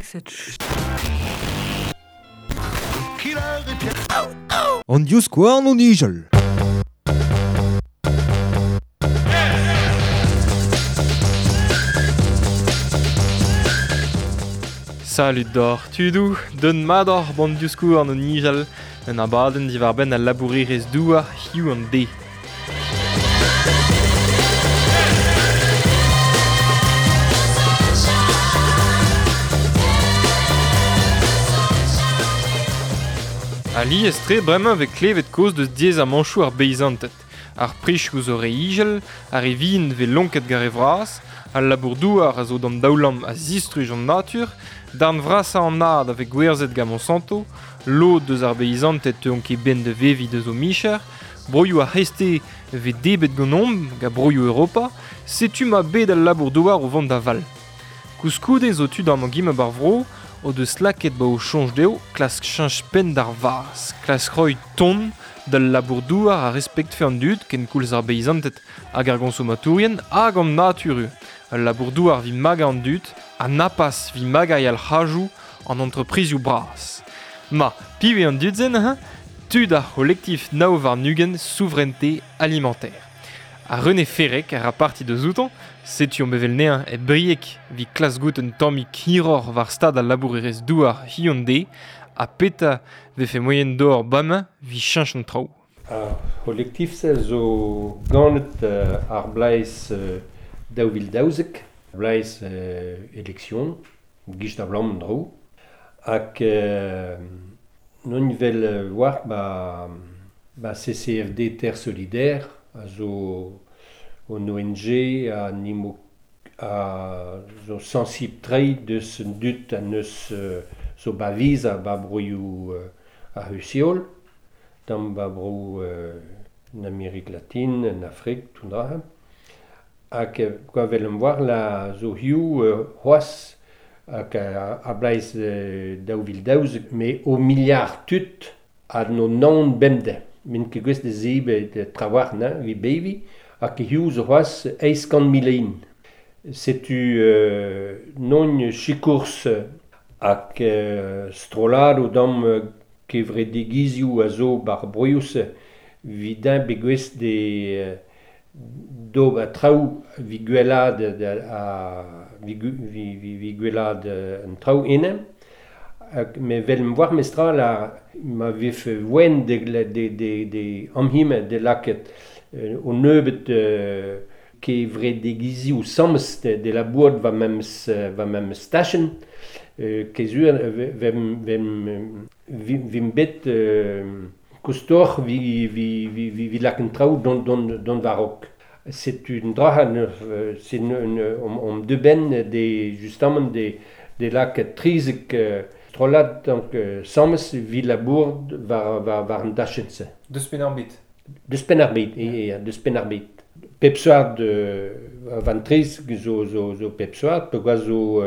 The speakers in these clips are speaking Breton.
An dius skouarn o nijel. Salut d'or, tudou, don mador bandiuskou an o nijal, un abadenn diwar ben a labourirez doua hiu an de. Ali estre bremañ vez klevet koz deus diez a manchou ar beizantet. Ar prichkoù zo re ijel, ar e vin ve lonket gare vras, al labour douar a zo dam daoulam a zistruj an natur, darn vrasa an nad ave gwerzet ga Monsanto, lod deus ar beizantet teon ket ben de vevi deus o micher, broioù a reste ve debet gonomb ga broioù Europa, setu ma bet al labour douar o vant da val. Kouskoude zo tud am an gime bar vro, o deus laket ba o chanj deo, klask chanj pen d'ar vaz, klask roi ton dal labour douar a respekt fe an dud ken koulz ar beizantet hag ar gonsomaturien hag an naturu. Al labour douar vi maga an dud, a napas vi magay al c'hajou an entreprizioù bras. Ma, pive an dudzen, tud ar kolektif naou var nugen souveraineté alimentaire. A René Ferrek ar a parti de zouton, setu an bevel nean e briek vi klas gout un tammig kiror var stad al labourerez douar hion-de, a peta ve fe moyen d'or bama vi chanch an traoù. Kolektif se zo ganet ar blaiz daouvil daouzek, blaiz eleksyon, giz da blam an traoù, hag non vel war ba CCFD Terre Solidaire, a zo an ONG a zo sensib trei deus un dut a neus zo ba viz a ba broioù a Rusiol, dam ba brou en Amerik Latin, en Afrik, tout dra. Hag gwavel am war la zo hiu c'hoaz hag a blaiz daouvil daouzek, me o miliard tut a no naon bemde. Min ket gwez de zebe de trawar na, vi bevi, hag hiu zo c'hoaz 100 setu non chikours hag strolado dam kevredegizioù a zo bar broious vidin begwez de do a traoù vi gwelad vi gwelad an traoù enem. Me vel m'war mestra la ma vef wen de amhime de laket o neubet kevredegizioù sammes de la boad va mem stachen, kezur vim bet koustor vi laken traoù don varok. C'est une drahan, c'est om de ben de justement de laket trizek strolad donc sammes vi la board var an dachense. Deus pen ar bet. Deus pen ar bet, deus pen ar bet. Pepsoad van triz zo pepsoad, pe gwa zo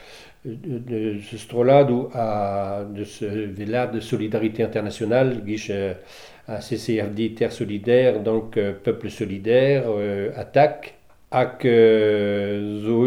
strolado a velad de solidarité internationale, gish a CCFD Terre Solidaire, donc Peuple Solidaire, attaque, hag zo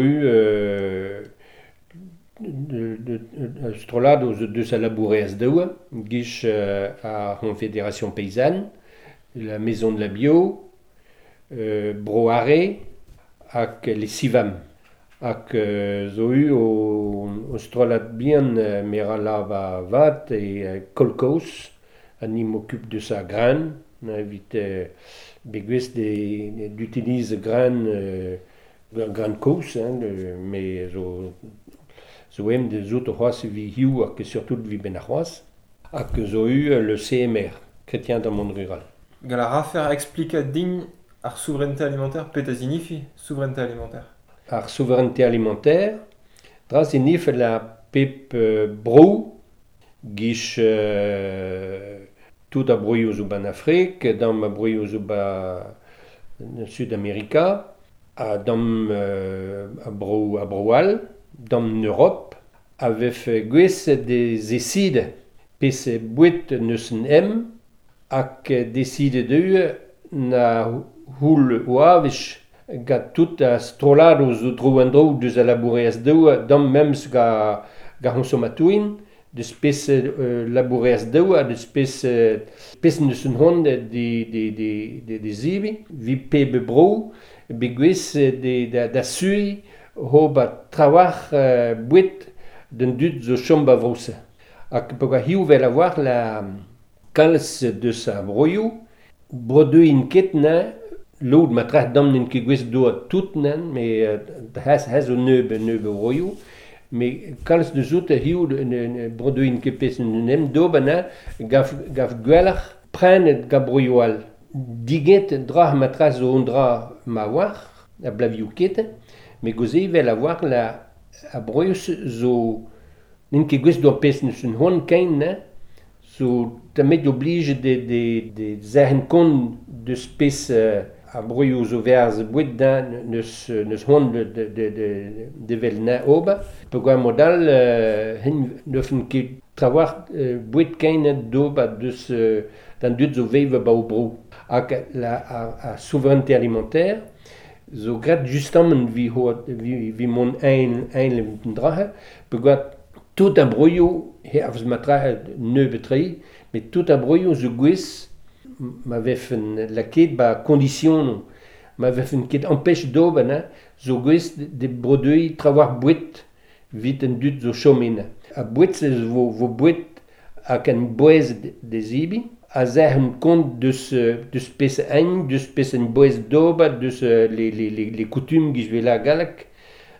strolado zo deus a laboureaz daoua, gish a Confédération Paysanne, la Maison de la Bio, Broare, hag les Sivam. Hag zo o strolad bien mera la va vat e kolkous, anim occupe de sa grain, evit begwez d'utilize grain kous, mais zo em de zout o c'hoaz vi hiu hag surtout vi ben a c'hoaz, hag zo le CMR, Chrétien dans le monde rural. Gal a rafer explika din ar souveraineté alimentaire, peta zinifi souveraineté alimentaire. Ar souveraineté alimentaire, dra zinif la pep brou, gish tout a broioù zo ban Afrik, dam a broioù zo ba Sud-Amerika, a dam a broual, dam Europe, a vef gwez des eside, pese bouet neus en em, hag deside d'eu na houl oavich ga tout a strolado zo drou an drou deus a laboureaz daou, dam mems ga garonsomatuin, de spes labourers d'eau, de spes neus un hon de zibi, vi pe bebro, begwis da sui, ho ba trawar bouet d'un dut zo chomba vrose. Ak poga hiu vel avoir la kalz de sa broyou, brodeu in ket na, l'od ma trach damnen ke gwez do a tout nan, mais has o neube broyou, mais kalz de zout a hiu brodeu in ket pes nem do bana gaf gwellach prenet ga broyoual. Diget drach ma trach zo ondra ma war, a blaviou ket, mais goze vel avoir la a broyous zo nin ket gwez do a pes neus un hon kain na, so tamet oblige de zerhen kon de spes a broioù zo verz bouet da neus hon de vel na oba. Peogwar modal neufen ket trawar bouet kainet doba deus dan dut zo veive ba o bro. Hag a souveraineté alimentaire zo gret justamment vi mon ein le drache, peogwar tout a broioù he avs matra neube trei, mais tout a broioù zo gwez ma vefen la ket ba condition ma vefen ket empêche d'oben zo gwez de brodeuil trawar bouet vit en dut zo chomena. A bouet vo bouet ak en boez de zibi, a zer un kont deus pes ein, deus pes en boez d'oba, deus les coutumes giz vela galak,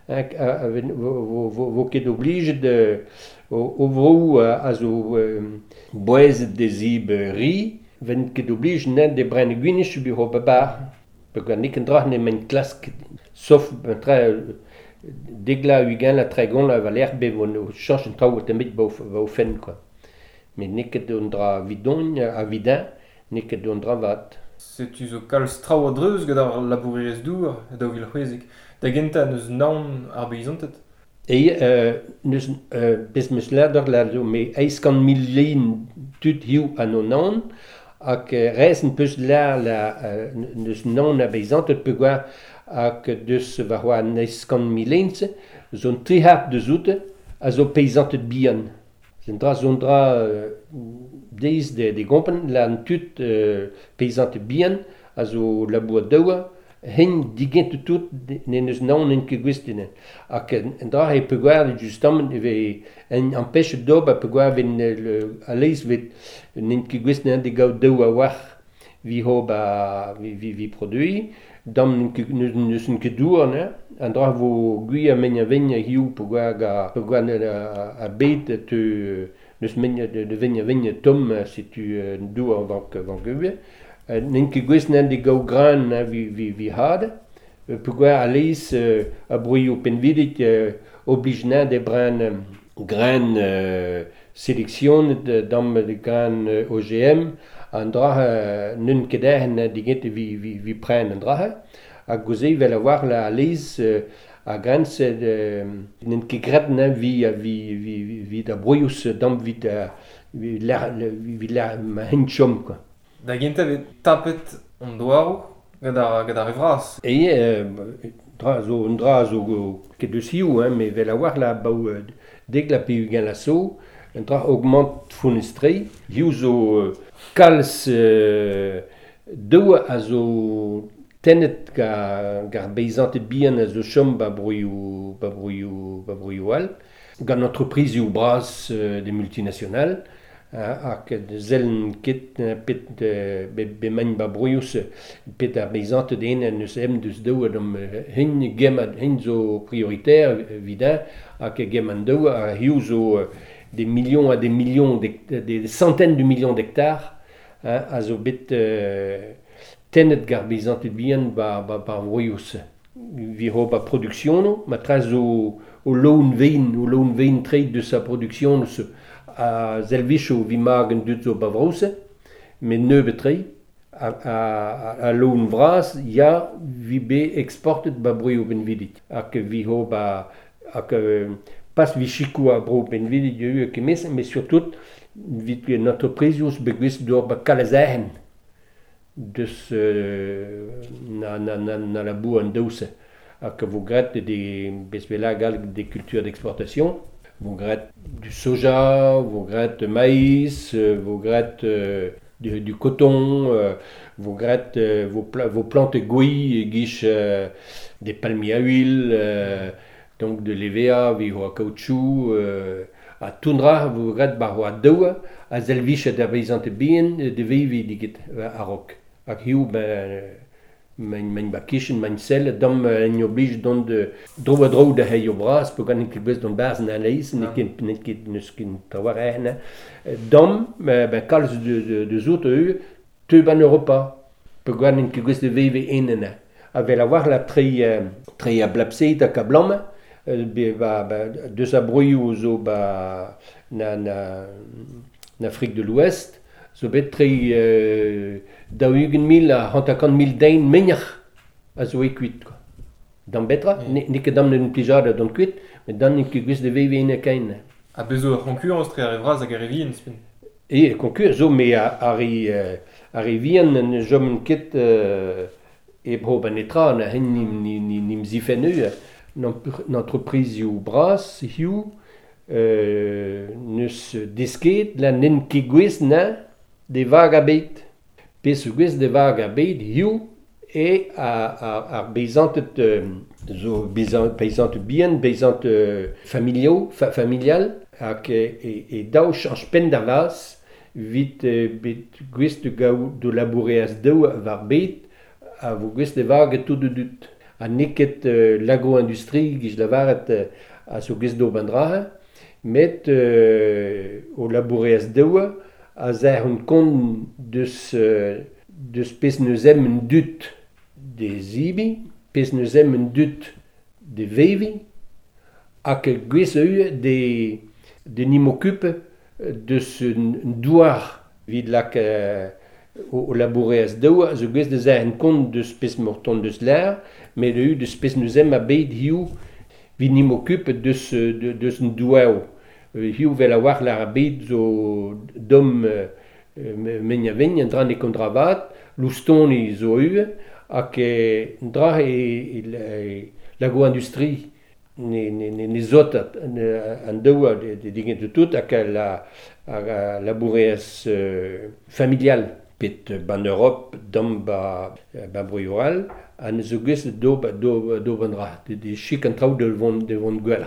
vo ket oblige de o vrou a zo boez de zib ri, ven ket oblige net de brenne gwinish bi ho babar, peogwar nik en drach ne men klask, sauf degla ugen la tregon la valer be vo chanch en traoù tamit ba o fen, quoi. Mais nik ket on dra vidon a vidin, nik ket on dra vat. Setu zo kalz traoù dreuz gant ar labourerez dour, da vil c'hwezig. Da genta neus naon ar beizantet. Neus bez meus lador la zo, me eiskan milin tut hiu an o naon, hag rez en peus la neus naon a beizantet peogwar hag deus va c'hoa an eiskan milenze, zon trihart de zoute a zo peizantet bihan. Zon dra deiz de gompen la an tut peizantet bihan a zo labour daoua, hen digent tout ne neus naon en ket gwestinen. Hag en dra he peogwar justamment en empêche d'ob a peogwar ven a leiz vet en ket gwestinen de gao daou a war vi ho ba vi produi, dam neus en ket dour, en dra vo gui a men a ven a hiu peogwar a bet neus men de ven a tom setu dour van geuve. Nen ket gwestinen de gao gran vi had, peogwar a leiz a broioù penvidik oblige de bren gran sélection dam de gran OGM, an dra nun ket ehen digent vi pren an dra, hag goze vel avoir la leiz a grans nen ket gret vi da broious dam vi ma hen chom, quoi. Da genta vet tapet an doarou gant ar evraz. Dra zo ket deus hiu, mais vel avoir la bau deg la pe ugen la so, en dra augment fonestrei, hiu zo kalz daoua a zo tennet gar beizantet bihan a zo chom ba broioù al, gant entreprise ou bras de multinationales, hag zeln ket pet be mañ ba broious pet ar beizantet neus em deus daoua dam hen zo prioritaire vidin, hag gem an daoua a hiu zo des millions à des millions, des centaines de millions d'hectares, a zo bet tennet gar beizantet bihan ba broious. Vi ho ba produktion, ma tra zo o loun vein treit de sa production a zelvicho vi magen dut zo ba vrose, mais neube trei, a loun vras, ya vi be exportet ba broioù benvidit. Hag vi ho ba pas vi chikou a bro benvidit eu kemes, mais surtout vit l'entreprise begwis d'or ba kalazehen deus na la boue an daouse, hag vo gret de bezvela gal des cultures d'exportation. Vogret du soja, vogret de maïs, vogret du coton, vogret vos plantes gouilles, guiche des palmiers à huile, donc de l'EVA, viho caoutchouc, a tundra vogret barho a doua, a zelviche da veizante bien, de vivi digit a rock. Ak hiu mijn bakischen, mijn cellen, dan en oblige dan de droog de hij op bras, pour gaan ik best dan bazen en lezen, ik ken trawar ehne. Dan ben kals de zoete u, tu ban Europa, pour gaan ik best de VV enen. Avec avoir la très blapsée ka blamme, de sa brouillou zo ba na Afrique de l'Ouest, zo bet très daougen à 150.000 dain menach a zo e kuit. Dan betra, ni que dan un plijade dan kuit, mais dan ni que gus de VV ene kain. A bezo ur concurrence tre arrivera a garevien spin. E concur zo me arrivien en jom kit e bro benetra na hen nim zifenu l'entreprise you bras you neus disket la nen ki gwis na de vagabet. Pes gwis de vagabet you e ar bezantet zo bezantet bien, bezantet familial ak e daou chanj pen da vas vit bet gwis de gao de laboureaz daou var bet a vo gwis de vag tout de dut. A neket l'agro-industrie giz lavaret a so gwis do bandra, met o laboureaz daou a zer un kont deus pes neuzem un dut de zibi, pes neuzem un dut de vevi, hag gwez eo de nim okupe deus un douar vid lak o laboureaz daou, a zo gwez de zer un kont deus pes morton deus l'er, met eo deus pes neuzem a bet hiu vid nim okupe deus un douao. Hiu vel a war la bet zo dom menia vegn en dra ne kondravat, loustoni zo eo, hag dra l'agro-industrie ne zot an daou de digent de tout, hag la laboureaz familial pet ban Europe dom ba broioral, an zo gwez do bandra, de chik an traoù de vont gwell.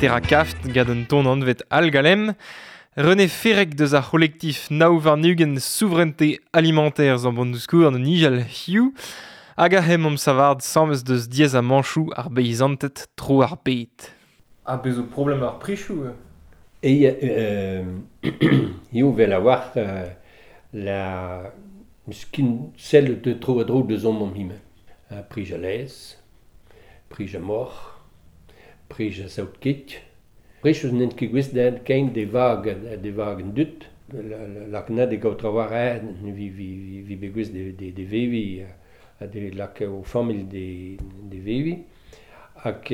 terra kaft gad un ton anvet algalem, René Ferrec deus ar collectif Nauvarnugen Souveraineté Alimentaire zan bondouskou an Nigel Hugh, hag a hem om savard sammes deus diez a manchou ar beizantet tro ar bet. A bezo problem ar prichou? Et il va avoir la celle de trop drôle de zone hime. Prix jalès, prix mort, prix sautkit. Prix je n'ai que gwist kein des vagues dut. La cna de gautravar vi begwist de vevi de la au famille de vevi ak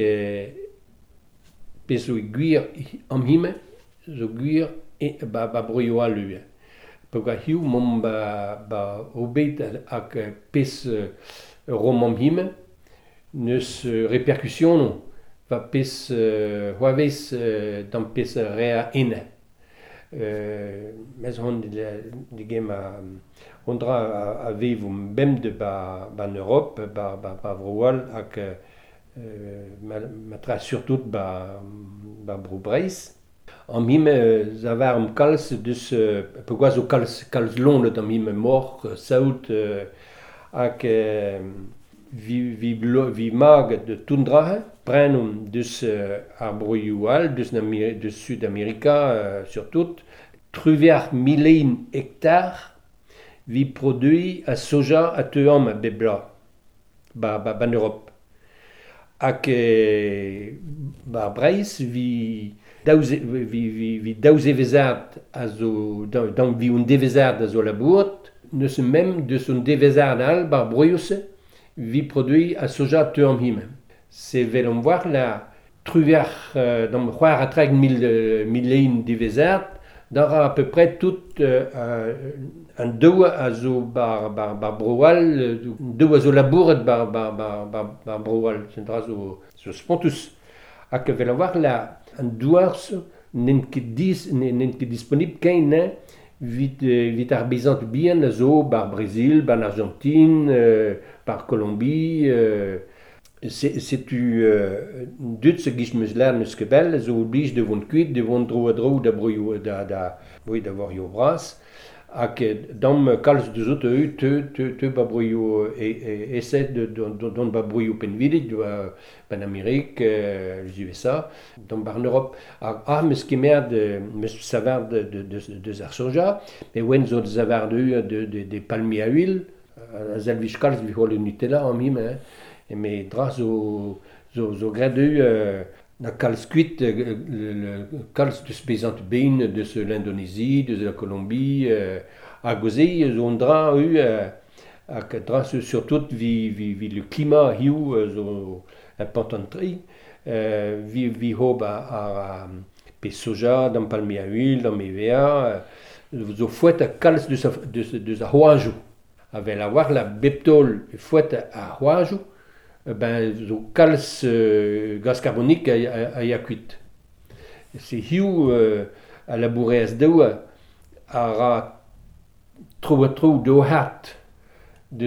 peso guir am hime zo guir e ba broyo lui. Poga hiu mom ba obet ak pes romam hime neus répercussion va pes huaves dans pes rea ene. Mais on de gema ondra a vivum bem de ba en Europe ba vroal ak matra surtout ba brobreis. Am hime zavar kals dus pogoaz o kals long am hime mort saout ak vi mag de tundra prenum dus ar broyoual dus Sud-Amerika surtout truviar 1000 hectares vi produit a soja a team a bebla ba en Europe ak ba breis vi daouz evezard a zo dan vi un devezard a zo labourt neus même de son devezard al bar broyose vi produit a soja team him. C'est velom voir la truviar dans c'hoar a treg 1000 devezard d'ara à peu près tout un deux a zo bar broal deux a zo labouret bar broal centra zo spontus ak velom voir la un douars n'en ket disponible kain vit ar bezant bien a zo bar Brésil, bar Argentine, par Colombie. C'est tu dut se gish meus ler neus kebel zo oblige de vont kuit de vont dro da broio da d'avoir yo bras ak dam kalz de zo te ba broio essaie de don ba broio penvidet ben Amérique les USA dam bar en Europe meus kemer meus savard de zarsoja mais when zo savard de palmiers à huile zelvich kalz vi hol Nutella am him mais dra zo gradu na kalz kuit le kalz de spezant bein de l'Indonésie, de la Colombie a gozé zo dra ak dra surtout vi le climat hiu zo importantri vi hob a pe soja dans palmier à huile dans EVA zo fouet a kalz de sa hoajou avec avoir la beptol fouet a hoajou ben zo kalz gaz carbonique a yakuit. C'est hiu a labourer as deua a ra tro do hat de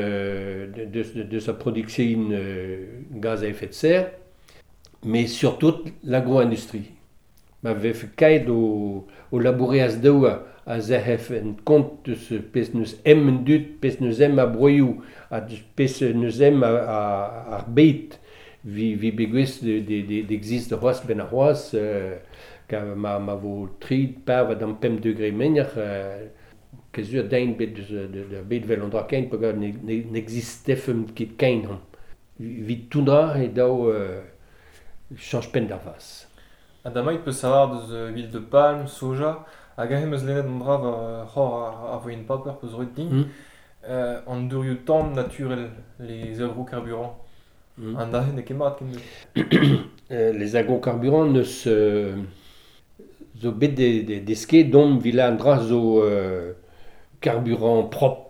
sa production gaz à effet de serre, mais surtout l'agro-industrie. Ma vef kaid o labourer as deua a zehef en compte de ce pes neus dut pes neus a broiou a pes neus a beit vi begwes d'existe roas ben a roas ka ma vo trid par va pem degré menyer kezur dain bet de beit vel an dra kain pega n'existefem ket kain vi tundra e dao change pen d'ar vas. Adama peut savoir de huile de palme, soja, hag a eus lennet an dra a voin paper peus roet din, an dourioù tamm naturel, les agrocarburants. An da ne kemat ken les agrocarburants neus zo bet deske dom vila an dra zo carburant prop.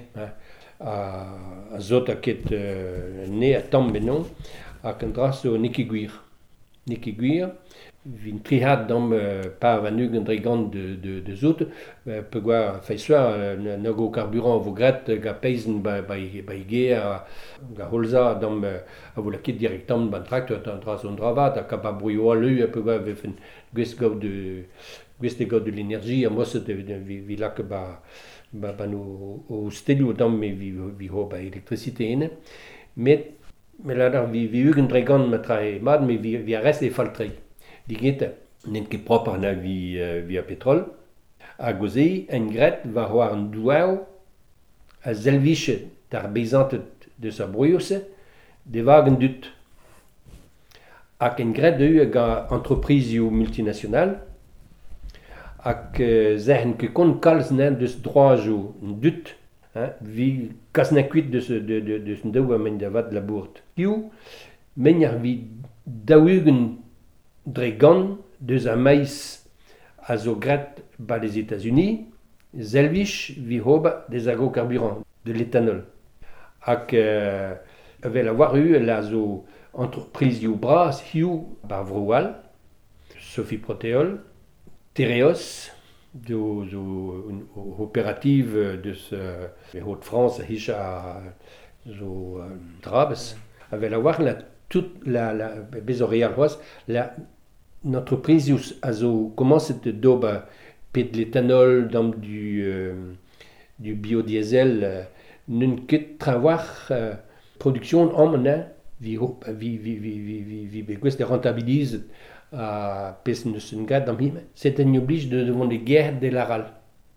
A zot a ket ne a tamm benon, ak an dra zo neke gwir. vin trihat dam par van ugen dregant de zout, pe gwa feissoa nago carburant vo gret ga peizen ba ige ga holza dam a vo lakit direktam ban traktor an dra son dravat a kapa brouillo alu pe gwa vefen gwest de l'énergie a mos de vi lak ba o stelio dam me vi ho ba électricité ene met la vi ugen dregant ma trai mad me vi rest e faltrei digete nen ket propre na via pétrole a gozei en gret va avoir un douau a zelviche tar bezantet de sa brouillose de wagen dut ak en gret de ga entreprise ou multinational ak zehen ke kon kalz nen de droit ou dut vi kasna kuit de ce douau men da vat labourt kiu men vi daugen dregant deus a maiz a zo gret ba les États-Unis, zelvich vi hoba des agrocarburants, de l'éthanol. Ak vel avoir eu la zo entreprise you bras, hiu bar vroual, Sophie Proteol, Tereos, zo opérative de ce Haute-France, hicha zo drabes, vel avoir toute la bezorial la entreprise a zo commence de doba pet de l'éthanol dans du biodiesel nun ket travoir production omna vi begwest de rentabilise a pes ne sun gad dans him c'est un oblige de devant les guerres de l'aral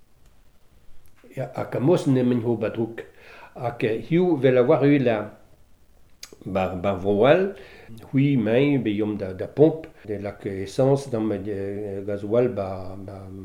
a kamos ne men ho badruk a que hiu vel avoir eu la bar voal oui mais beyom da pompe de la essence dans gasoil ba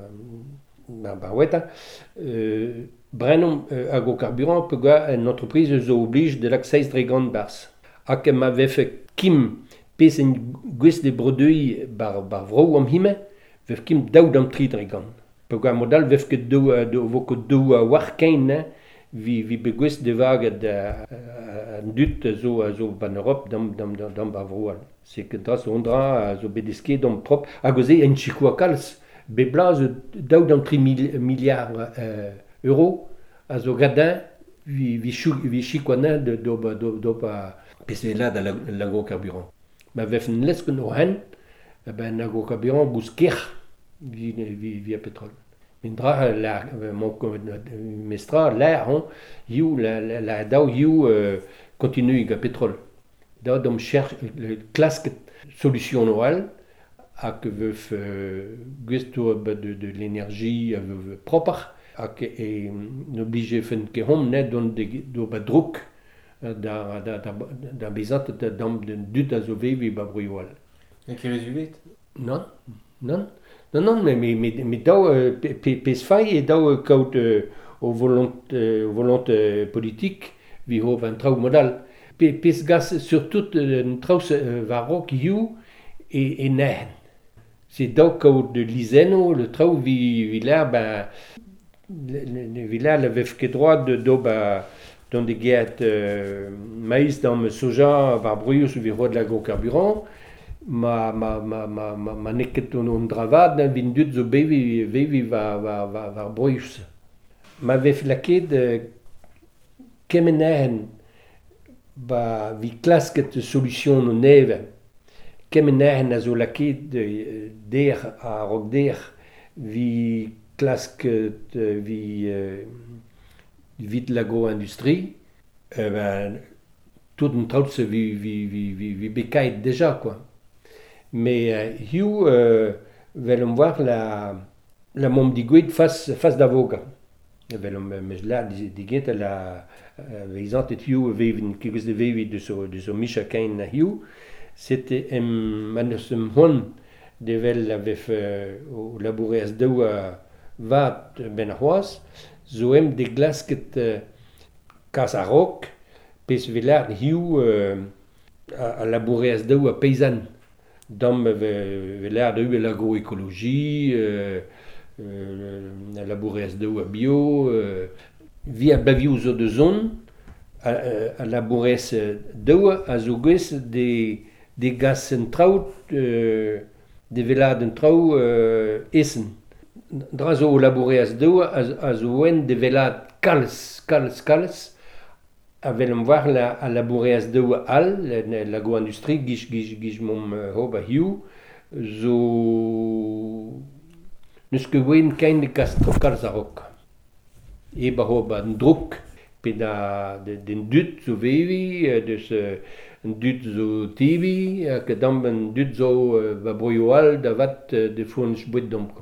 weta brenom agrocarburant peut ga une entreprise zo oblige de la 16 dregant bars a que m'avait fait kim pes en gwest de brodeuil bar vrou am hime vev kim daou dam 3 dregant peut ga modal vev que do voko do war kain vi begwest de vag an dut zo ban Europe dam bavroual. C'est que dras ondra zo bedeske dam prop a goze en chikoa kalz be blaz daou dam 3 milliards euro a zo gadin vi chikoana do pese la da l'agrocarburant. Ma vef n lesken o hen ben agrocarburant gousker via pétrole. Mindra la mon mestra la you la daou you continue ga pétrole da dom cherche classe solution noal a que veut gusto de l'énergie propre a que est obligé fen que hom net don do badruk da bezat dam de dazove vi babruiwal et qui résulte non mais daou pes fai et daou kaut au volonté politique vi ho van trau modal pes gas surtout traus varok you et nehen c'est daou kaut de liseno le trau vi là ben vi là le vev ket droit de do ba dans des guettes maïs dans soja var bruyus vi ho de l'agrocarburant ma neket on dravad na vin dut zo bevi va bruyus ma vef laket kemenen ba vi klasket solution no neve kemenen a zo laket der a rok der vi klasket vi vit l'agro-industrie tout un traut se vi bekait déjà quoi. Mais hiu velom voir la mom digouid face d'avoga. Velom là diget la veizant et hiu vevin kigos de vevi de so misha kain na hiu. C'était manosem hon de vel avef au labouré as deu vat ben hoas zoem de glasket casa rock pes velar hiu a labouré as deu a paysan. Dam velar de l'agroécologie, labouré as deu a bio, via bavioù zo de zone, a labouré as deu a zo gwez de gas en traout de veladen trau essen. Dra zo o laboureas daou a zo en de velad kalz, a velem war a laboureas daou al, la go-industrie, giz mom hob a hiu, zo neus ket oen kain de kalz a rok. Eba hob an drouk, pe den dut zo vevi, deus un dut zo tivi, hag damb un dut zo ba broio al da vat de fournes bouet domp.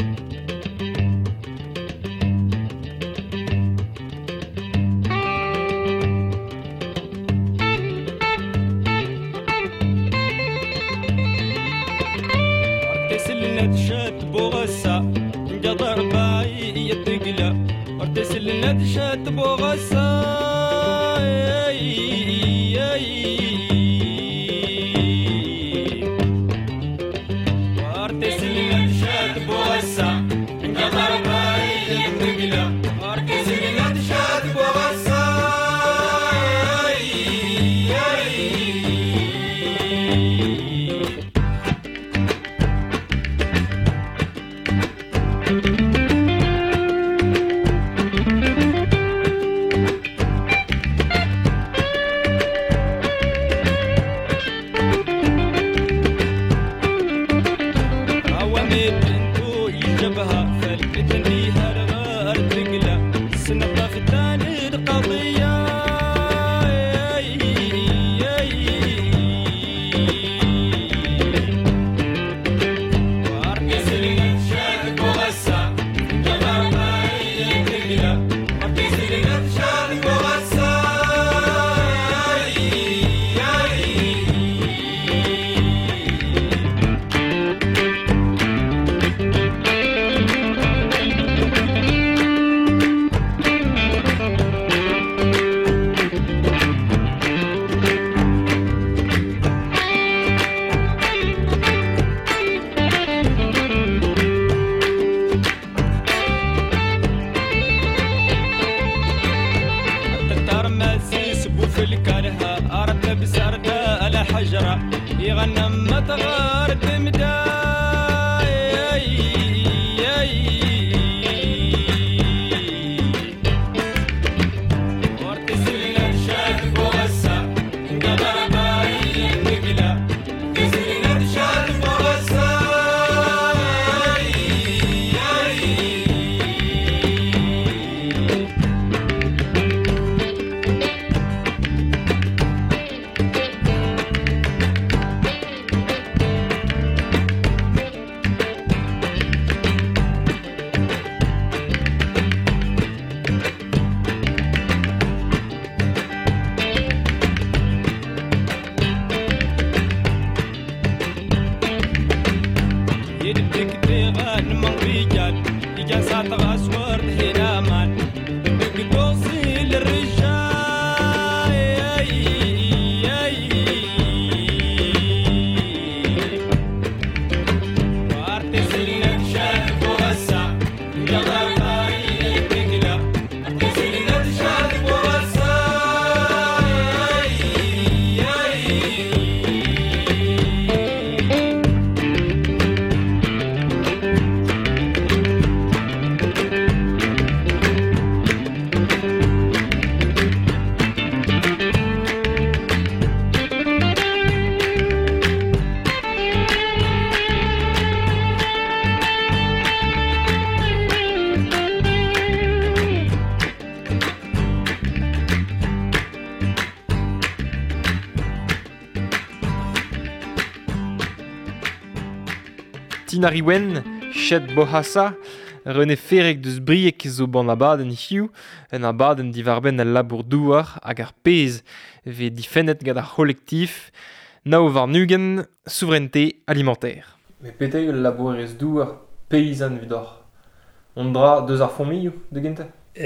Tinariwen, chet bohassa, rene ferek deus briek zo ban abaden hiu, en abaden divarben al labour douar hag ar pez ve difennet gant ar kolektif, nao var nugen, souveraineté alimentaire. Me petei ul labourez douar paysan vidor. On dra deus ar fomiu de gente?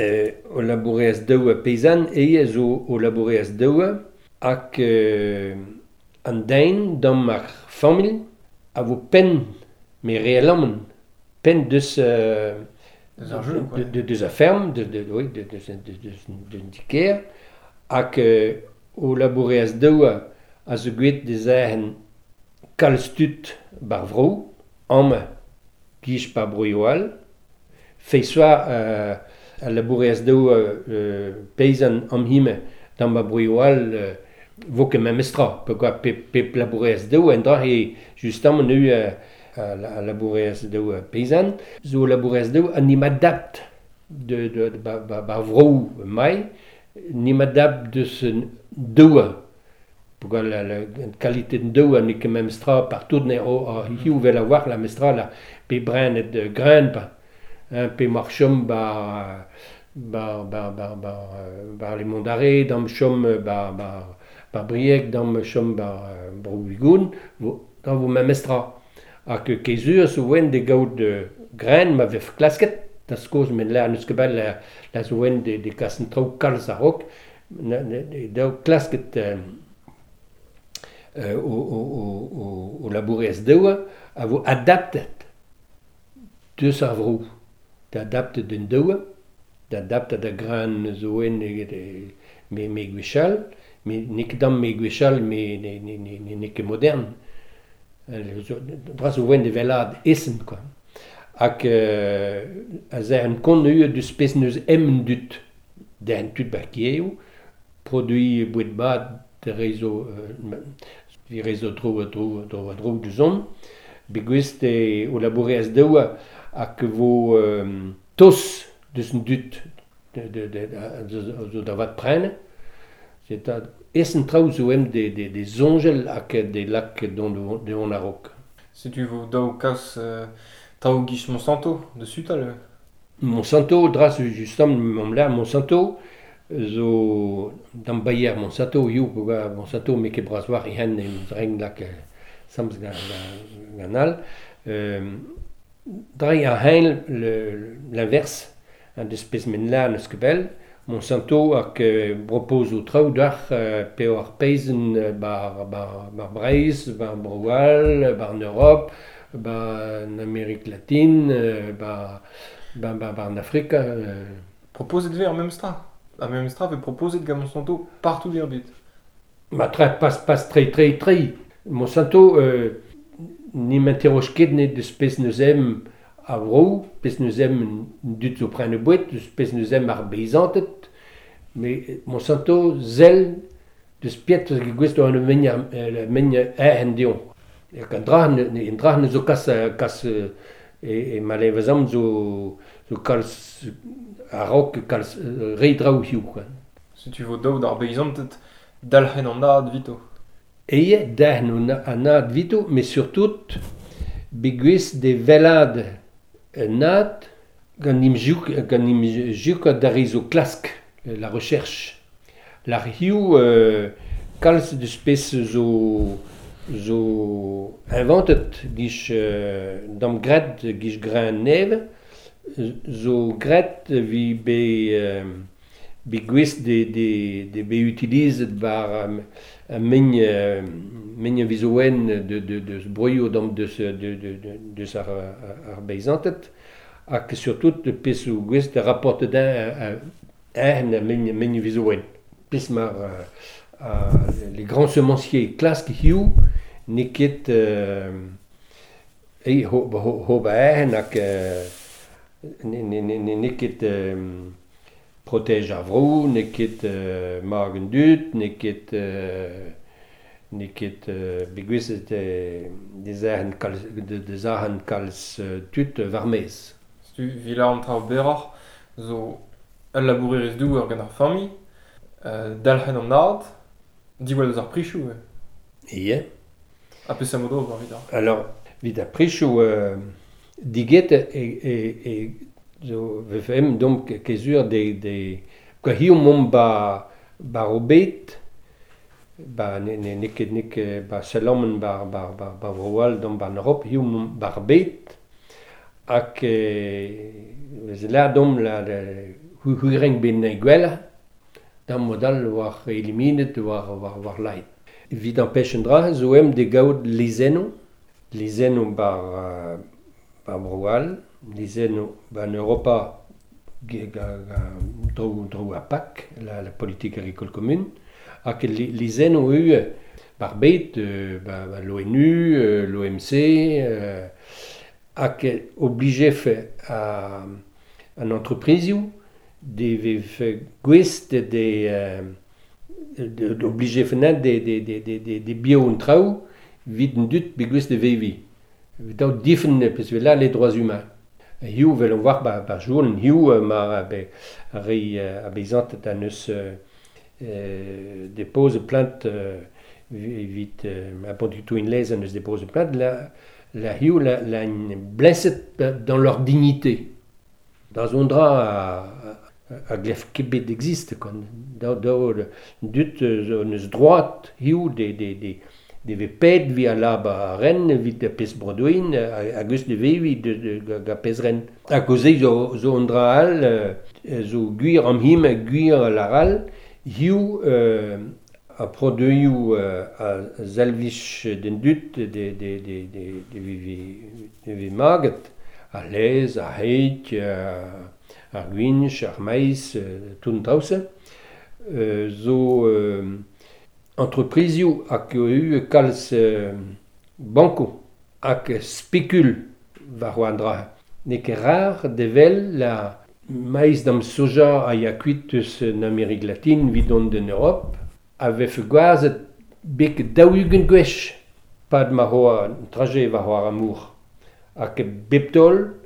O labourez daoua paysan e zo o labourez daoua hag an dain dam ar famil a vo pen me realammen pen deus deus a ferm, deus diker, hag o labourez daoua a zo gweet deus ahen kalstut bar vrou, homme gish pa broioal, fait soit à la bourresse d'eau paysan am hime dans ma broioal vo que même estra, pourquoi pe la bourresse d'eau endra et justement nu à la bourresse d'eau paysan, zo la bourresse d'eau ni m'adapte de vrou mai, ni m'adapte de ce d'eau. Pourquoi la qualité de d'eau n'est que même stra partout ne hiu vel avoir la mestra la pe brin de grain pas pe marchom ba les monts d'arrêt dans chom ba briec dans chom ba brouigoun dans vous même mestra a que kesur souvent des gaud de grain m'avait clasquet das cause mais là nous que la souvent des cassen trop calzarok de clasquet au labourès d'eau a vous adapté de savrou d'adapté d'une d'eau d'adapté de grain zoen mais guichal mais ni que dans mes guichal mais ni que moderne dras souvent des velades essen quoi ak un connu du spes nous aime dut d'un tut bakieu produit bout de bad de réseau die réseau trop du zon beguiste au labourès d'eau à que vos tous de son dut de votre prenne c'est un essen trau zoem des ongels à que des lacs dont on a roc Si tu veux d'au cas trau guiche Monsanto de sutal Monsanto dras justement Monsanto zo dans Bayer Monsanto you Monsanto mais que brassoir hen dreng la que sams ganal drei a hein l'inverse un espèce là ne skebel Monsanto a que propose au trou d'ar peor paysan bar Breis bar Broual bar en Europe bar en Amérique latine bar en Afrique Proposé de ver en même stra. La même stra fait proposer de Monsanto partout des orbites. Ma passe très. Monsanto ni m'interroge ket ne de spes nous aime à vrou, spes nous aime du au prenne boîte, spes nous aime arbeizantet, mais Monsanto zel de spiet que gusto en menya hendion. Et quand drah ne zo kas et malheureusement zo kals a rock kals reidrau hiu quoi. Si tu veux d'au d'arbeizant peut-être dalhen en ad vito. Et d'ahn an ad vito, mais surtout beguis des velades nat ganim juk d'arizo clask la recherche. La hiu kals de spes zo inventet gish dam gret gish grain neve zo gret vi beguis de be utilised bar men visoen de broio dam de sa arbeizantet ak surtout de pes ou guis de rapporte d'un men visoen pes mar les grands semenciers classe hiu niket hobaen niket protège avrou niket magen dut niket beguis des ahen kals tut varmez. Si tu vila an trav beror zo al labourirez dou ar gant ar famille dalhen an ad diwal eus ar prichou Yeah. A pe samodo var vidar. Alors, vid prichou diget et zo vefem donc kezur de quoi hiu mom ba robet ba nek ba salomon ba vroal dans ba Europe hiu mom barbet ak la dom la hu reng ben gwela dam modal war eliminet war light vid an pechendra zo em de gaout lizeno bar vroal lizeno ba en Europa drou a PAC, la politique agricole commune, ak lizeno bar bet l'ONU, l'OMC, hag obligé à une entreprise de gwist obligé faire des bio en trau vite dut begwist de vevi. Dans différents parce que là les droits humains. Hiu veulent voir par jour hiu ma abisant à nous dépose plainte vite à pas du tout une laisse nous dépose plainte la hiu la blessée dans leur dignité. Dans un drap à glef Québec existe quand dans dut nos droits hiu des pèdes via là-bas Rennes vite de pes Brodouin Auguste de Vevi de pes Rennes à cause zo andral zo guir am him guir laral hiu a produit a zalvich den dut de vivi maget a les a heit a gwinch a mais tout trause zo entreprise ak eu kals banco ak spécule va roandra ne que rare devel la maïs dam soja a yakuitus en Amérique latine vidon en Europe avait fait goaz bec daougen gwech pas de maroa trajet va roar amour ak beptol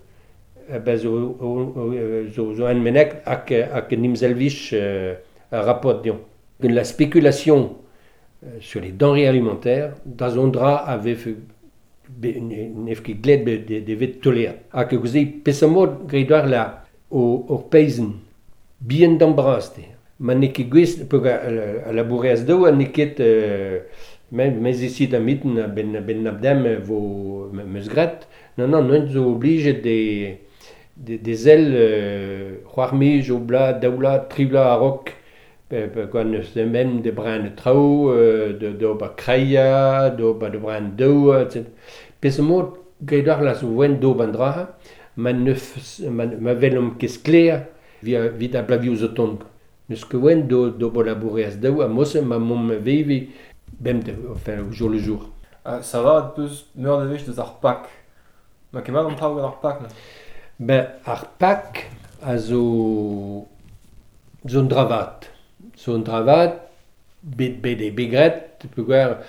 zo en menek ak nimselvich rapport dion la spéculation sur les denrées alimentaires, dans un drap avait fait nefki gled de vet toléa. A que vous avez pesamod grédoir là au paysan bien d'embraste. Maneki gwist pour la bourreas d'eau neket mais ici d'amiten ben nabdem vos mesgret. Non nous oblige des ailes roarmige au blas daoula tribla arok. Quand nous même de brin de trau, de bacraia, de brin d'eau, etc. Pesamo, gaidar la souvent d'eau bandra, ma velum qu'esclair via vita blavius automne. Nous que wen do bolaboreas d'eau, a mosse ma mom vivi, bem de, enfin, au jour le jour. Ça va, dus meur de vich de arpak. Ma kemal on trau arpak. Ben, arpak, a zo dravat. Son dravat, des bigrettes, pouvoir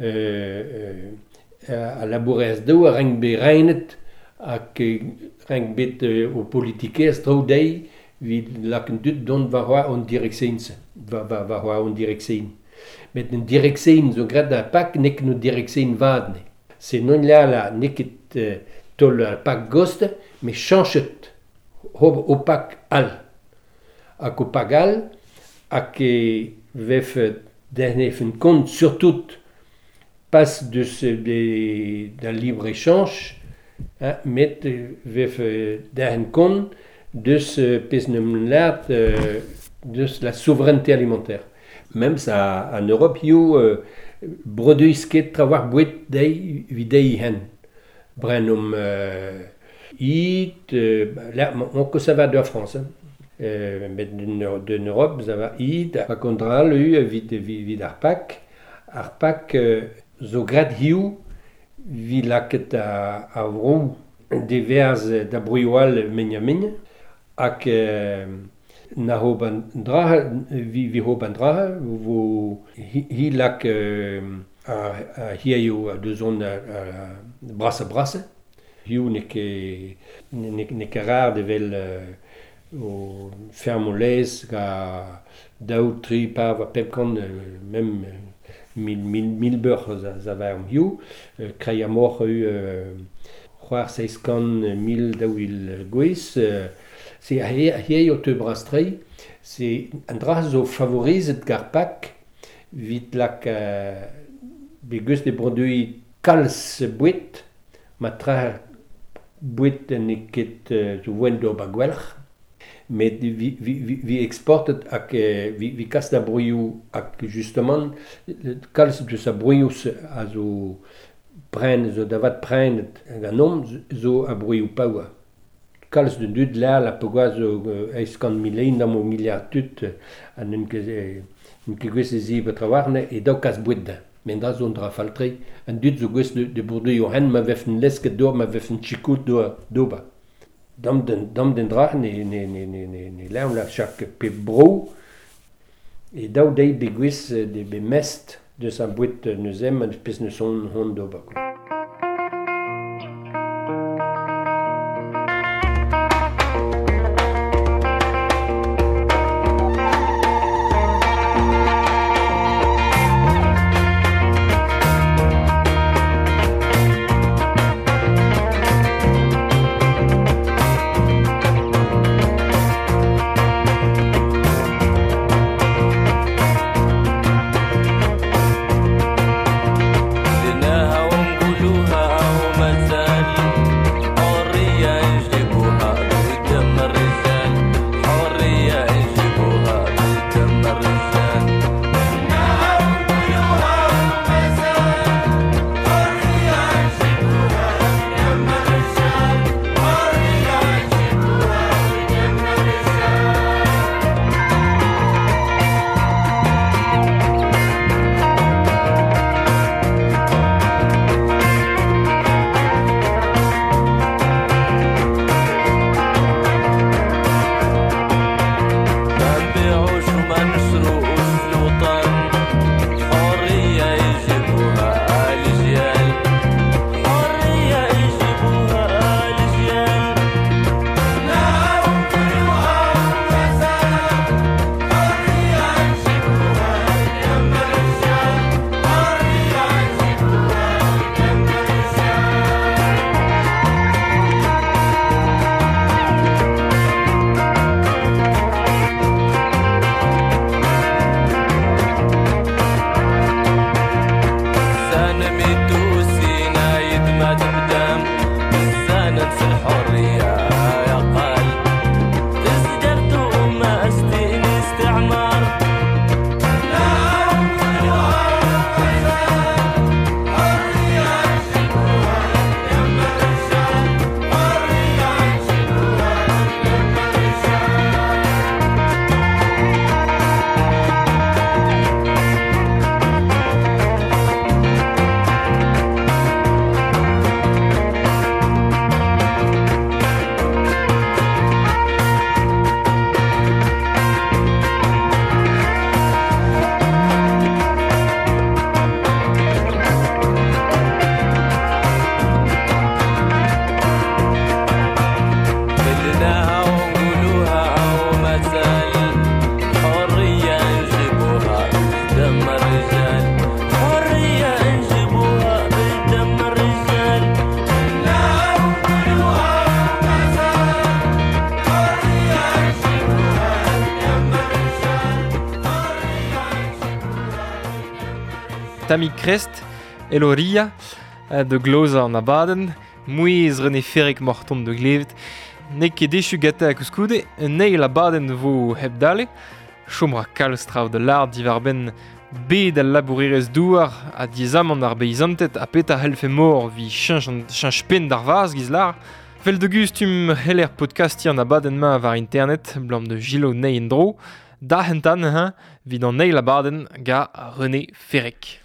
à labourer d'eau, à ring be reinet, à que ring bit au politique, straudei, vid la conduite dont va voir en direction, va voir en direction. Mais une direction, so grad à pack, n'est que nous direction vadne. C'est non là, n'est que tol pack ghost, mais chanchet, au pack al. À co pagal, à que vef dernier compte surtout passe d'un libre échange, mais vef dernier compte de ce pesnemlert de la souveraineté alimentaire. Même ça en Europe, il y a broduis sket travoir buet dei videi hen. Brenum là on que ça va de France. Mais de Europe, ça va id a contra le vid arpak zo grad hiu vilaket a vrou divers da bruiwal menyamin ak na hobandra vi hobandra vo hilak a hiu a deux zones brasse hiu ne que rare devel au fermolès ga dautri pa va pepkan même mille beurre za va hiu kraya mor khoar 600 dawil guis c'est hier au te brastrei c'est un drazo favorise garpak vite lak begus de produits kals buit matra buit niket zu wendo bagwelch mais vi exportet ak vi kas da bruiu ak justement kals de sa bruius azo prenne zo davat prenne ganom zo a bruiu paua kals de dud la paua zo eskan milein da mo milliard tut an un que gwese zi betrawarne et do kas buit da Men da zo dra faltre, un dut zo gwez de bourdu Johan ma vef un lesket d'or, ma vef un chikout d'oba. Dam den drach ne laun la chak pe bro, et daou dei be gwez de be mest de sa bouet neuzem, an pez neus hon d'oba. Tamik Crest, Eloria, de Gloza an abaden, mouez René Ferrek morton de glevet, nek ket dechu gata a kouskoude, neil abaden vo hebdale, chomra kalstrav de l'art divarben bet al labourirez douar a diezamant ar beizantet a peta helfe mor vi chanj pen d'ar vaz giz lar. Vel de gustum heller podcasti an abaden ma var internet, blam de Gilo nei en dro, da hentan vid an neil abaden ga René Ferrek.